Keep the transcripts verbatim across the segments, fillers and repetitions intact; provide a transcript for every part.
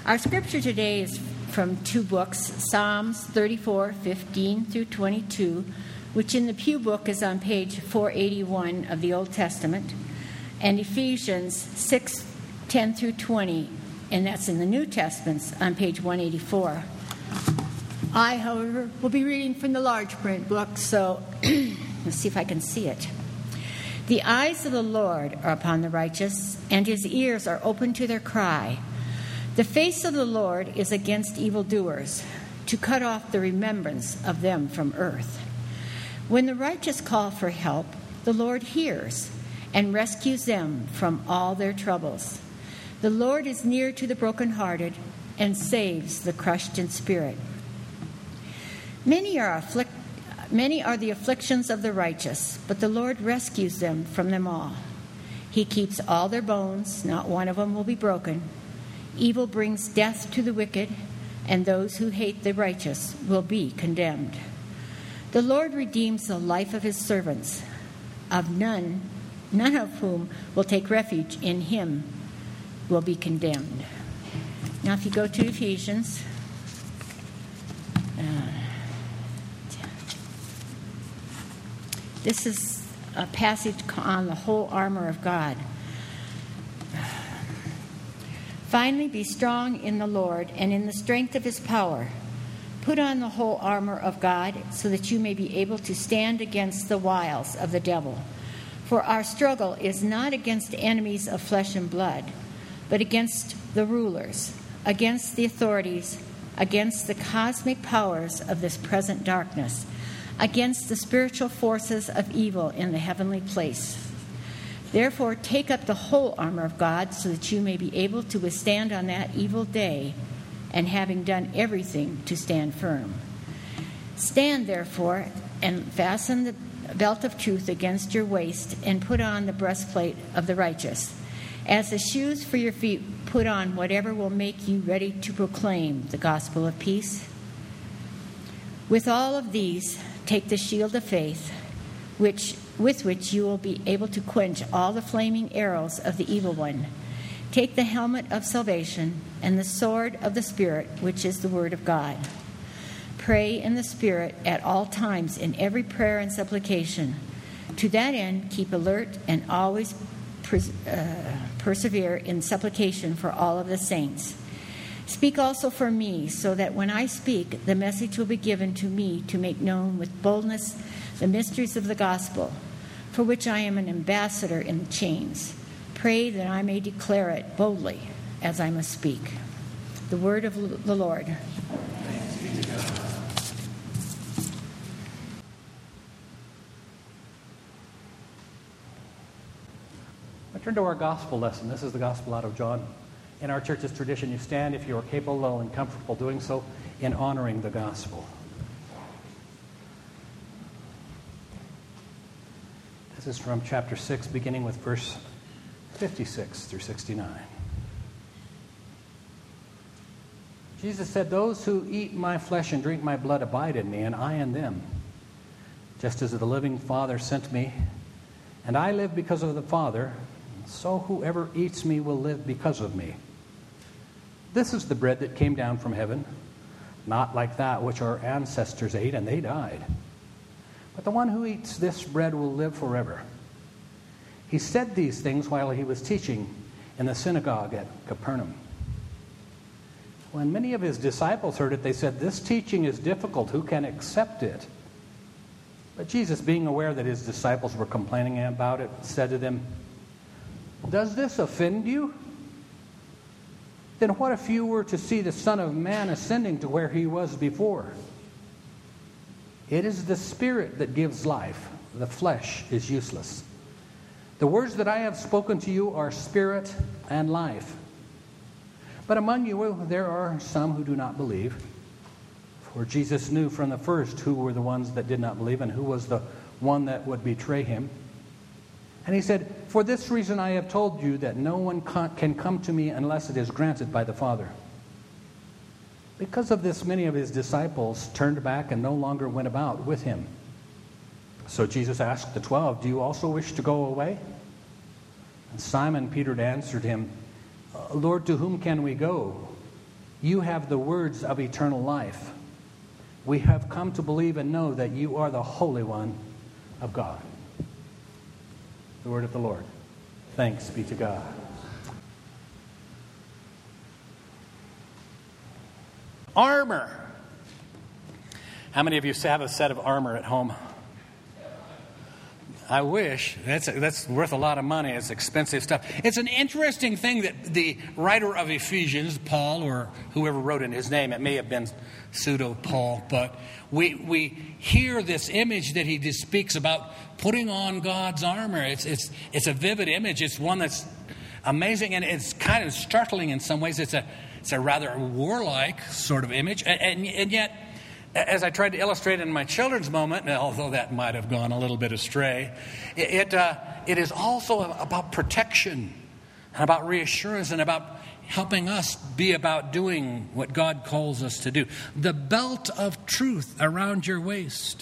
Our scripture today is from two books, Psalms thirty-four, fifteen through twenty-two, which in the Pew Book is on page four eighty-one of the Old Testament, and Ephesians six, ten through twenty, and that's in the New Testament on page one eighty-four. I, however, will be reading from the large print book, so let's see if I can see it. The eyes of the Lord are upon the righteous, and his ears are open to their cry. The face of the Lord is against evildoers, to cut off the remembrance of them from earth. When the righteous call for help, the Lord hears and rescues them from all their troubles. The Lord is near to the brokenhearted and saves the crushed in spirit. Many are afflict- Many are the afflictions of the righteous, but the Lord rescues them from them all. He keeps all their bones, not one of them will be broken. Evil brings death to the wicked, and those who hate the righteous will be condemned. The Lord redeems the life of his servants, of none, none of whom will take refuge in him will be condemned. Now if you go to Ephesians, uh, this is a passage on the whole armor of God. Finally, be strong in the Lord and in the strength of his power. Put on the whole armor of God so that you may be able to stand against the wiles of the devil. For our struggle is not against enemies of flesh and blood, but against the rulers, against the authorities, against the cosmic powers of this present darkness, against the spiritual forces of evil in the heavenly place. Therefore, take up the whole armor of God so that you may be able to withstand on that evil day, and having done everything, to stand firm. Stand, therefore, and fasten the belt of truth against your waist, and put on the breastplate of the righteous. As the shoes for your feet, put on whatever will make you ready to proclaim the gospel of peace. With all of these, take the shield of faith, which with which you will be able to quench all the flaming arrows of the evil one. Take the helmet of salvation and the sword of the Spirit, which is the word of God. Pray in the Spirit at all times in every prayer and supplication. To that end, keep alert and always pers- uh, persevere in supplication for all of the saints. Speak also for me, so that when I speak, the message will be given to me to make known with boldness the mysteries of the gospel, for which I am an ambassador in chains. Pray that I may declare it boldly as I must speak. The word of the Lord. Thanks be to God. I turn to our gospel lesson. This is the gospel out of John. In our church's tradition, you stand if you are capable and comfortable doing so in honoring the gospel. This is from chapter six, beginning with verse fifty-six through sixty-nine. Jesus said, "Those who eat my flesh and drink my blood abide in me, and I in them. Just as the living Father sent me, and I live because of the Father, so whoever eats me will live because of me. This is the bread that came down from heaven, not like that which our ancestors ate, and they died. But the one who eats this bread will live forever." He said these things while he was teaching in the synagogue at Capernaum. When many of his disciples heard it, they said, "This teaching is difficult. Who can accept it?" But Jesus, being aware that his disciples were complaining about it, said to them, "Does this offend you? Then what if you were to see the Son of Man ascending to where he was before? It is the Spirit that gives life. The flesh is useless. The words that I have spoken to you are spirit and life. But among you there are some who do not believe." For Jesus knew from the first who were the ones that did not believe and who was the one that would betray him. And he said, "For this reason I have told you that no one can come to me unless it is granted by the Father." Because of this, many of his disciples turned back and no longer went about with him. So Jesus asked the twelve, "Do you also wish to go away?" And Simon Peter answered him, "Lord, to whom can we go? You have the words of eternal life. We have come to believe and know that you are the Holy One of God. The word of the Lord. Thanks be to God. Armor. How many of you have a set of armor at home? I wish. That's that's worth a lot of money. It's expensive stuff. It's an interesting thing that the writer of Ephesians, Paul, or whoever wrote in his name, it may have been pseudo-Paul, but we we hear this image that he just speaks about putting on God's armor. It's it's it's a vivid image. It's one that's amazing, and it's kind of startling in some ways. It's a it's a rather warlike sort of image, and, and, and yet, as I tried to illustrate in my children's moment, although that might have gone a little bit astray, it it, uh, it is also about protection and about reassurance and about helping us be about doing what God calls us to do. The belt of truth around your waist.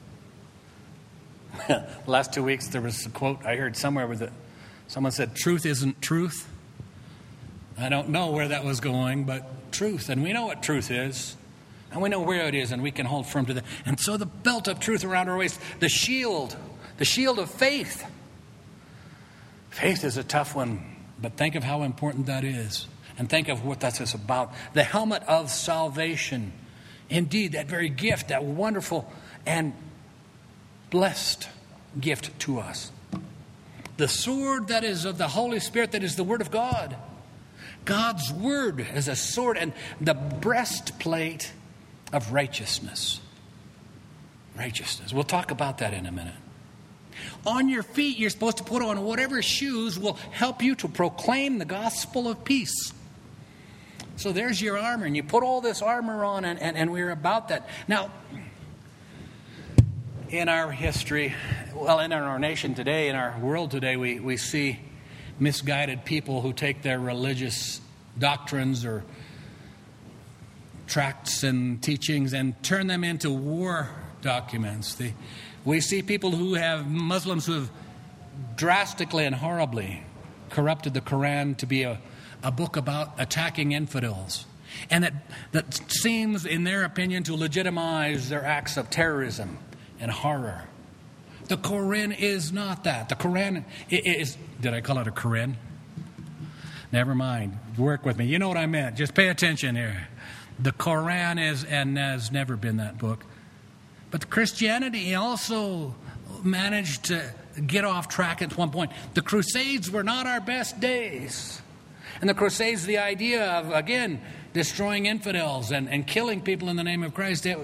The last two weeks there was a quote I heard somewhere where the, someone said, "Truth isn't truth." I don't know where that was going, but truth. And we know what truth is. And we know where it is, and we can hold firm to that. And so the belt of truth around our waist, the shield, the shield of faith. Faith is a tough one, but think of how important that is. And think of what that's about. The helmet of salvation. Indeed, that very gift, that wonderful and blessed gift to us. The sword that is of the Holy Spirit, that is the Word of God. God's Word as a sword, and the breastplate of righteousness. Righteousness. We'll talk about that in a minute. On your feet, you're supposed to put on whatever shoes will help you to proclaim the gospel of peace. So there's your armor, and you put all this armor on, and, and, and we're about that. Now, in our history, well, in our nation today, in our world today, we, we see misguided people who take their religious doctrines or tracts and teachings and turn them into war documents. The, we see people who have, Muslims who have drastically and horribly corrupted the Quran to be a, a book about attacking infidels. And that, that seems, in their opinion, to legitimize their acts of terrorism and horror. The Quran is not that. The Quran is... Did I call it a Quran? Never mind. Work with me. You know what I meant. Just pay attention here. The Quran is and has never been that book. But Christianity also managed to get off track at one point. The Crusades were not our best days. And the Crusades, the idea of, again, destroying infidels and, and killing people in the name of Christ, it,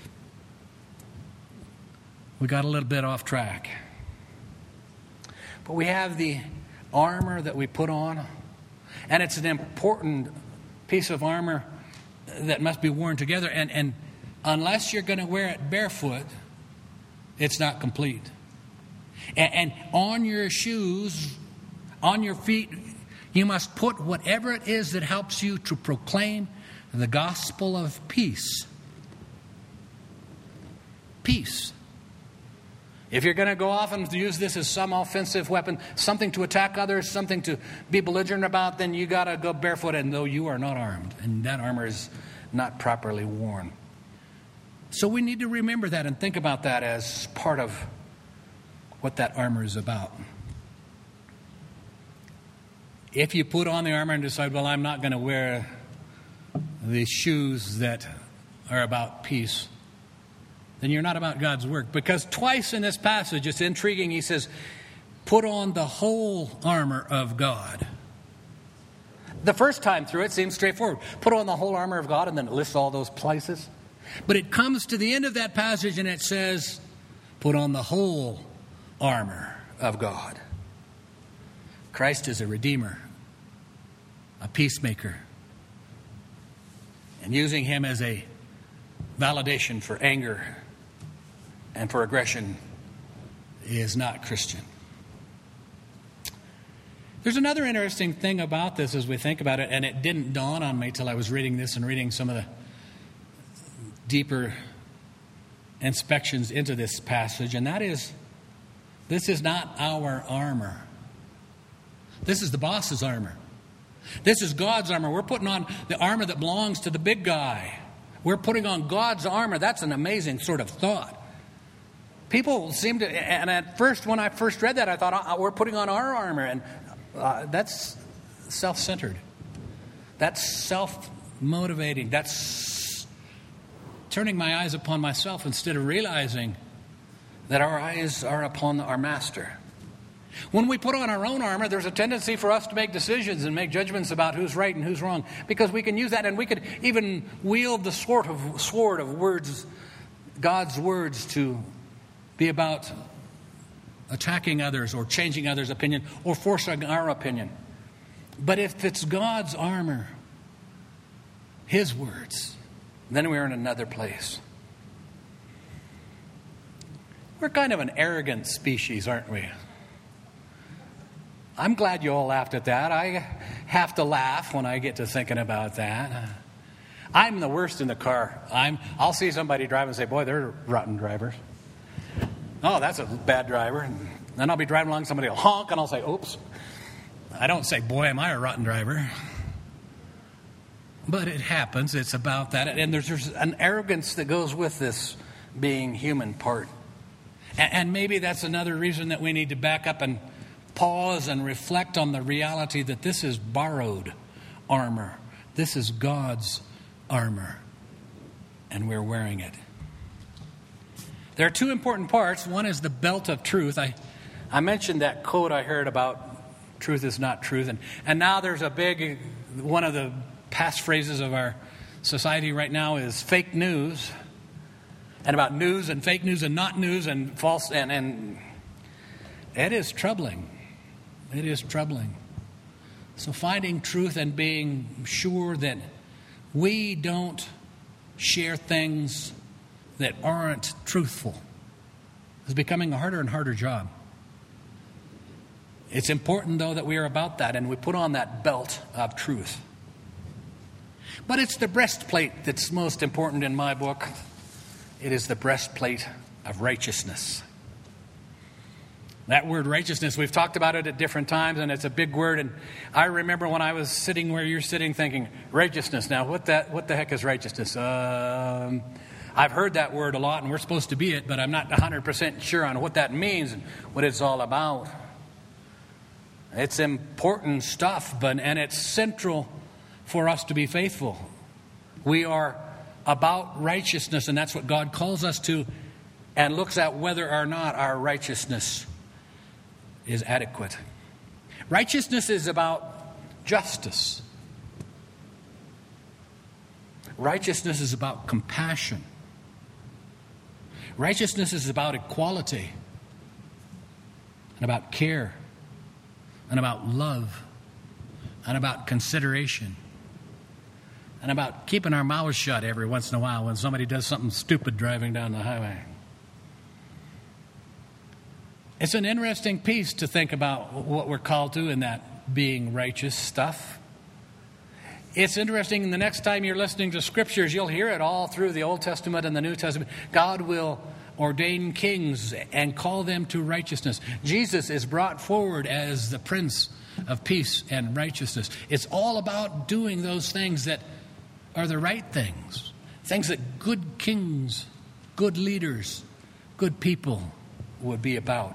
we got a little bit off track. But we have the armor that we put on, and it's an important piece of armor that must be worn together. And, and unless you're going to wear it barefoot, it's not complete. And, and on your shoes, on your feet, you must put whatever it is that helps you to proclaim the gospel of peace. Peace. If you're going to go off and use this as some offensive weapon, something to attack others, something to be belligerent about, then you got to go barefoot, and though you are not armed, and that armor is not properly worn. So we need to remember that and think about that as part of what that armor is about. If you put on the armor and decide, well, I'm not going to wear the shoes that are about peace, then you're not about God's work. Because twice in this passage, it's intriguing, he says, put on the whole armor of God. The first time through it seems straightforward. Put on the whole armor of God, and then it lists all those places. But it comes to the end of that passage and it says, put on the whole armor of God. Christ is a redeemer, a peacemaker. And using him as a validation for anger and for aggression is not Christian. There's another interesting thing about this as we think about it, and it didn't dawn on me till I was reading this and reading some of the deeper inspections into this passage, and that is, this is not our armor. This is the boss's armor. This is God's armor. We're putting on the armor that belongs to the big guy. We're putting on God's armor. That's an amazing sort of thought. People seem to, and at first, when I first read that, I thought, oh, we're putting on our armor. And uh, that's self-centered. That's self-motivating. That's turning my eyes upon myself instead of realizing that our eyes are upon our Master. When we put on our own armor, there's a tendency for us to make decisions and make judgments about who's right and who's wrong, because we can use that, and we could even wield the sword of, sword of words, God's words, to be about attacking others or changing others' opinion or forcing our opinion. But if it's God's armor, His words, then we're in another place. We're kind of an arrogant species, aren't we? I'm glad you all laughed at that. I have to laugh when I get to thinking about that. I'm the worst in the car. I'm, I'll see somebody driving and say, boy, they're rotten drivers. Oh, that's a bad driver. And then I'll be driving along, somebody will honk, and I'll say, oops. I don't say, boy, am I a rotten driver. But it happens. It's about that. And there's, there's an arrogance that goes with this being human part. And, and maybe that's another reason that we need to back up and pause and reflect on the reality that this is borrowed armor. This is God's armor, and we're wearing it. There are two important parts. One is the belt of truth. I, I mentioned that quote I heard about truth is not truth. And, and now there's a big, one of the passphrases of our society right now is fake news. And about news and fake news and not news and false. And, and it is troubling. It is troubling. So finding truth and being sure that we don't share things that aren't truthful is becoming a harder and harder job. It's important, though, that we are about that and we put on that belt of truth. But it's the breastplate that's most important in my book. It is the breastplate of righteousness. That word righteousness, we've talked about it at different times, and it's a big word. And I remember when I was sitting where you're sitting thinking, righteousness. Now, what that what the heck is righteousness? Um, I've heard that word a lot, and we're supposed to be it, but I'm not one hundred percent sure on what that means and what it's all about. It's important stuff, but and it's central for us to be faithful. We are about righteousness, and that's what God calls us to, and looks at whether or not our righteousness is adequate. Righteousness is about justice. Righteousness is about compassion. Righteousness is about equality and about care and about love and about consideration and about keeping our mouths shut every once in a while when somebody does something stupid driving down the highway. It's an interesting piece to think about what we're called to in that being righteous stuff. It's interesting, the next time you're listening to scriptures, you'll hear it all through the Old Testament and the New Testament. God will ordain kings and call them to righteousness. Jesus is brought forward as the Prince of Peace and Righteousness. It's all about doing those things that are the right things. Things that good kings, good leaders, good people would be about.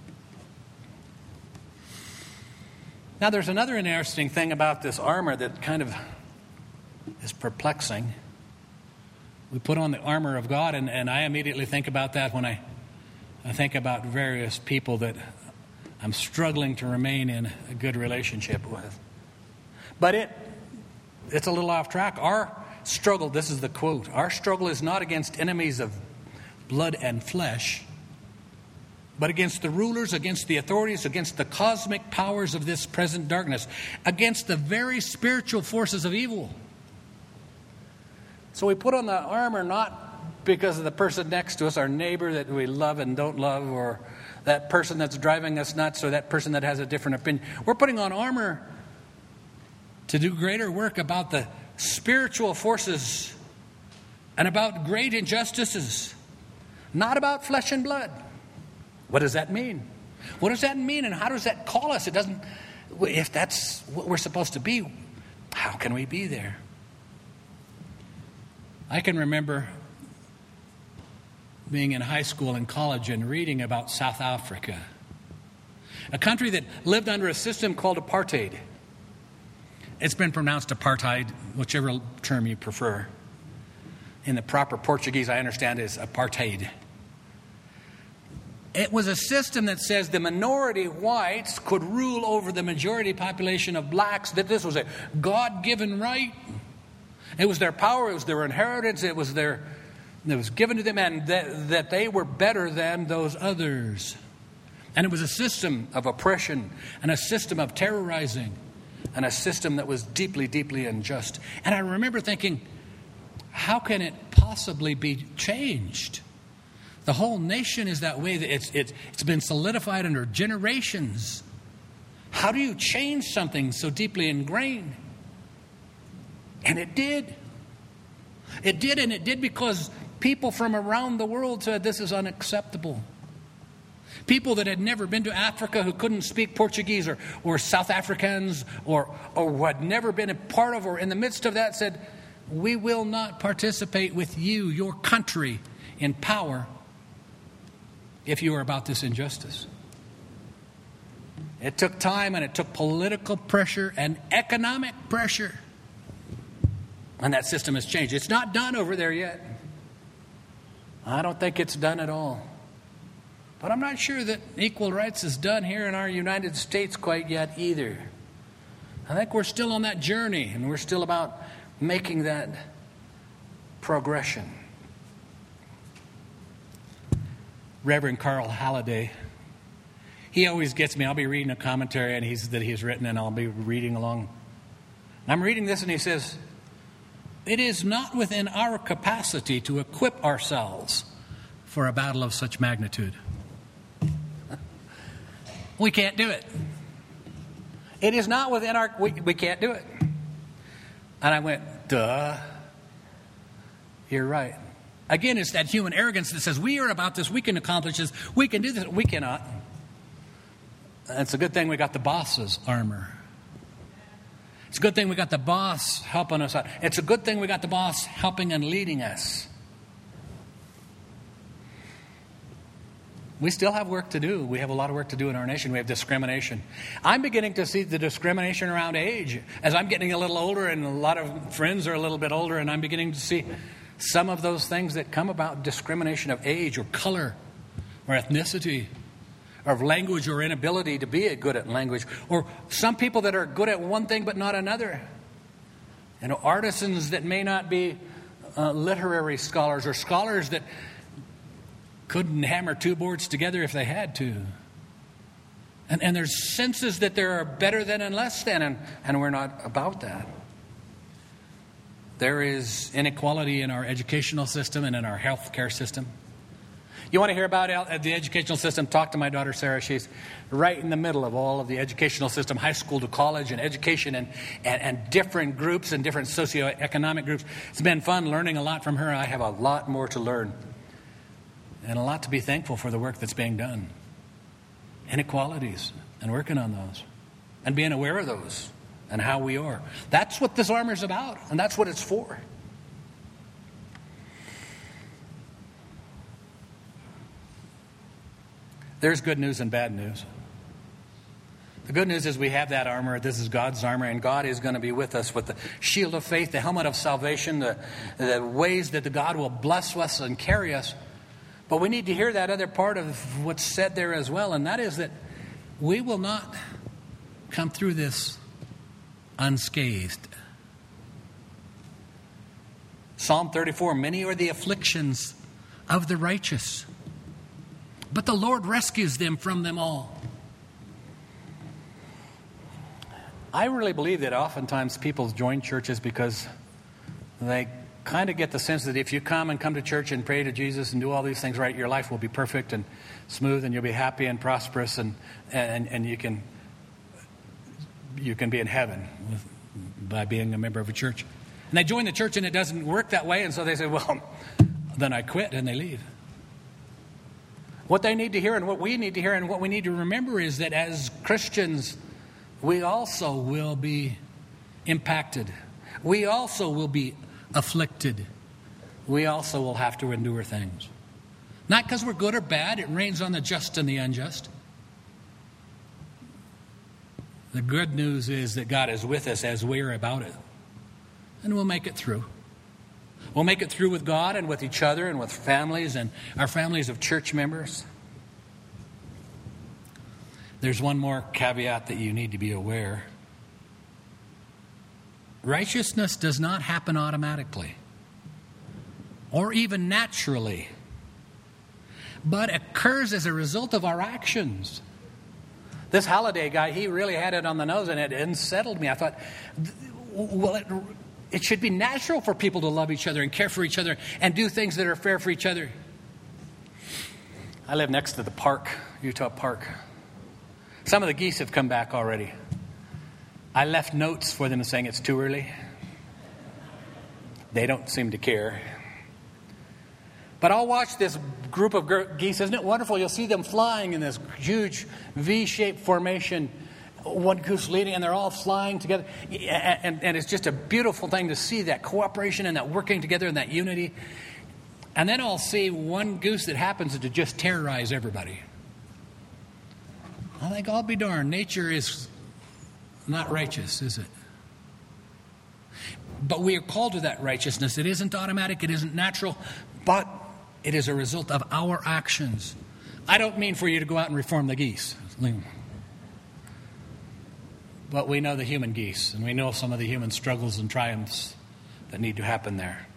Now, there's another interesting thing about this armor that kind of is perplexing. We put on the armor of God, and, and I immediately think about that when I, I think about various people that I'm struggling to remain in a good relationship with. But it it's a little off track. Our struggle, this is the quote, our struggle is not against enemies of blood and flesh, but against the rulers, against the authorities, against the cosmic powers of this present darkness, against the very spiritual forces of evil. So we put on the armor not because of the person next to us, our neighbor that we love and don't love, or that person that's driving us nuts, or that person that has a different opinion. We're putting on armor to do greater work about the spiritual forces and about great injustices, not about flesh and blood. What does that mean? What does that mean, and how does that call us? It doesn't. if that's what we're supposed to be, how can we be there? I can remember being in high school and college and reading about South Africa, a country that lived under a system called apartheid. It's been pronounced apartheid, whichever term you prefer. In the proper Portuguese, I understand, is apartheid. It was a system that says the minority whites could rule over the majority population of blacks, that this was a God-given right. It was their power, it was their inheritance, it was their, it was given to them, and that, that they were better than those others. And it was a system of oppression and a system of terrorizing and a system that was deeply, deeply unjust. And I remember thinking, how can it possibly be changed? The whole nation is that way. It's, it's, it's been solidified under generations. How do you change something so deeply ingrained? And it did. It did, and it did because people from around the world said this is unacceptable. People that had never been to Africa, who couldn't speak Portuguese, or, or South Africans, or, or who had never been a part of or in the midst of that, said, we will not participate with you, your country, in power if you are about this injustice. It took time, and it took political pressure and economic pressure. And that system has changed. It's not done over there yet. I don't think it's done at all. But I'm not sure that equal rights is done here in our United States quite yet either. I think we're still on that journey, and we're still about making that progression. Reverend Carl Halliday, he always gets me. I'll be reading a commentary and he's, that he's written, and I'll be reading along. And I'm reading this, and he says, it is not within our capacity to equip ourselves for a battle of such magnitude. We can't do it. It is not within our... We, we can't do it. And I went, duh. You're right. Again, it's that human arrogance that says, we are about this, we can accomplish this, we can do this. We cannot. And it's a good thing we got the boss's armor. It's a good thing we got the boss helping us out. It's a good thing we got the boss helping and leading us. We still have work to do. We have a lot of work to do in our nation. We have discrimination. I'm beginning to see the discrimination around age. As I'm getting a little older, and a lot of friends are a little bit older, and I'm beginning to see some of those things that come about discrimination of age or color or ethnicity or of language or inability to be good at language, or some people that are good at one thing but not another. You know, artisans that may not be uh, literary scholars, or scholars that couldn't hammer two boards together if they had to. And, and there's senses that there are better than and less than, and, and we're not about that. There is inequality in our educational system and in our health care system. You want to hear about the educational system? Talk to my daughter Sarah. She's right in the middle of all of the educational system, high school to college, and education, and, and, and different groups and different socioeconomic groups. It's been fun learning a lot from her. I have a lot more to learn, and a lot to be thankful for the work that's being done. Inequalities, and working on those, and being aware of those, and how we are. That's what this armor is about, and that's what it's for. There's good news and bad news. The good news is we have that armor. This is God's armor, and God is going to be with us with the shield of faith, the helmet of salvation, the, the ways that the God will bless us and carry us. But we need to hear that other part of what's said there as well, and that is that we will not come through this unscathed. Psalm thirty-four, many are the afflictions of the righteous, but the Lord rescues them from them all. I really believe that oftentimes people join churches because they kind of get the sense that if you come and come to church and pray to Jesus and do all these things right, your life will be perfect and smooth, and you'll be happy and prosperous, and and, and you can you can be in heaven with, by being a member of a church. And they join the church and it doesn't work that way, and so they say, well, then I quit, and they leave. What they need to hear, and what we need to hear, and what we need to remember is that as Christians, we also will be impacted. We also will be afflicted. We also will have to endure things. Not because we're good or bad. It rains on the just and the unjust. The good news is that God is with us as we're about it. And we'll make it through. We'll make it through with God and with each other and with families and our families of church members. There's one more caveat that you need to be aware. Righteousness does not happen automatically or even naturally, but occurs as a result of our actions. This Holiday guy, he really had it on the nose, and it unsettled me. I thought, well, it, it should be natural for people to love each other and care for each other and do things that are fair for each other. I live next to the park, Utah Park. Some of the geese have come back already. I left notes for them saying it's too early. They don't seem to care. But I'll watch this group of geese. Isn't it wonderful? You'll see them flying in this huge V-shaped formation. One goose leading, and they're all flying together. And, and, and it's just a beautiful thing to see that cooperation and that working together and that unity. And then I'll see one goose that happens to just terrorize everybody. I think, I'll be darned, nature is not righteous, is it? But we are called to that righteousness. It isn't automatic, it isn't natural, but it is a result of our actions. I don't mean for you to go out and reform the geese. But we know the human geese, and we know some of the human struggles and triumphs that need to happen there.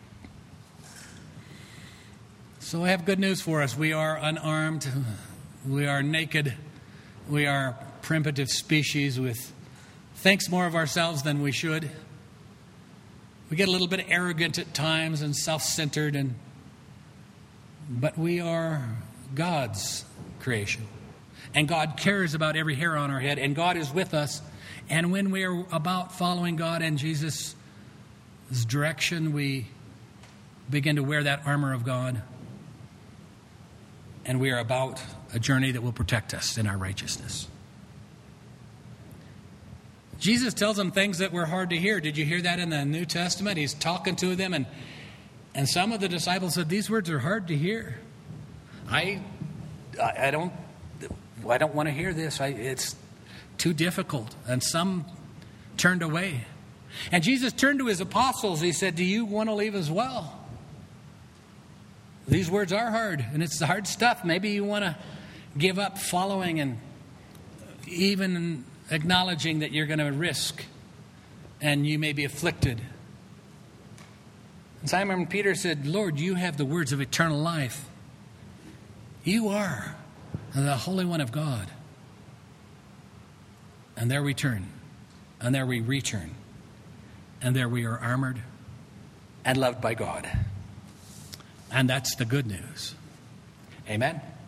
So I have good news for us. We are unarmed. We are naked. We are a primitive species with thinks more of ourselves than we should. We get a little bit arrogant at times and self-centered, and but we are God's creation. And God cares about every hair on our head, and God is with us. And when we are about following God and Jesus' direction, we begin to wear that armor of God. And we are about a journey that will protect us in our righteousness. Jesus tells them things that were hard to hear. Did you hear that in the New Testament? He's talking to them, and and some of the disciples said, these words are hard to hear. I I don't I don't want to hear this. I, it's too difficult. And some turned away. And Jesus turned to his apostles. He said, do you want to leave as well? These words are hard, and it's the hard stuff. Maybe you want to give up following and even acknowledging that you're going to risk and you may be afflicted. And Simon Peter said, Lord, you have the words of eternal life. You are the Holy One of God. And there we turn, and there we return, and there we are armored and loved by God. And that's the good news. Amen.